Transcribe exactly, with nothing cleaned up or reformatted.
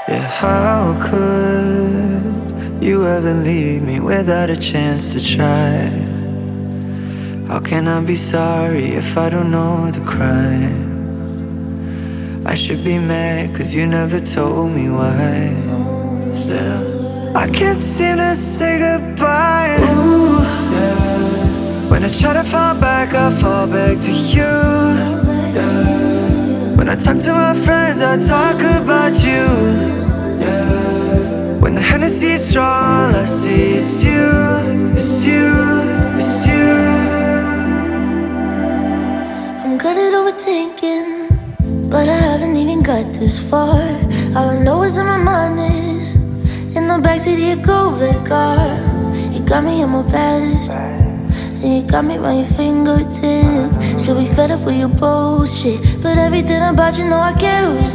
Yeah, how could you ever leave me without a chance to try? How can I be sorry if I don't know the crime? I should be mad cause you never told me why. Still, I can't seem to say goodbye. Ooh, yeah. When I try to fall back, I fall back to you, yeah. When I talk to my friends, I talk about you, yeah. When the Hennessy is strong, all I see is you, it's you, it's you. I'm good at overthinking, but I haven't even got this far. All I know is that my mind is in the backseat of your Corvette car. You got me at my baddest, and you got me by your fingertip. Should be fed up with your bullshit, but everything about you know I care.